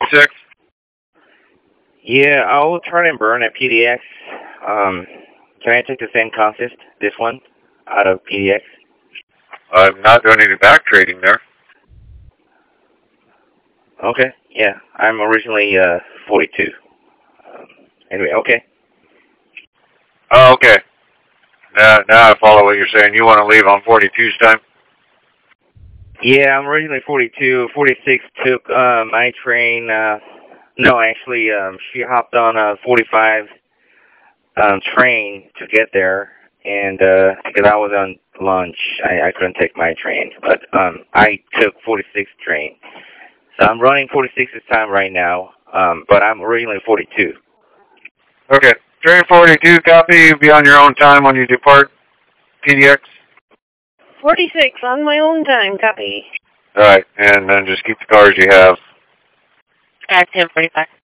46? Yeah, I'll try and burn at PDX. Can I take the same consist, this one, out of PDX? I'm not doing any back trading there. Okay, yeah. I'm originally 42. Anyway, okay. Oh, okay. Now I follow what you're saying. You want to leave on 42's time? Yeah, I'm originally 42. 46 took my train. No, actually, she hopped on a 45 train to get there, and because I was on lunch, I couldn't take my train, but I took 46 train. So I'm running 46's time right now, but I'm originally 42. Okay. Train 42, copy. You'll be on your own time when you depart PDX. 46 on my own time, copy. All right, and then just keep the cars you have. 10:45.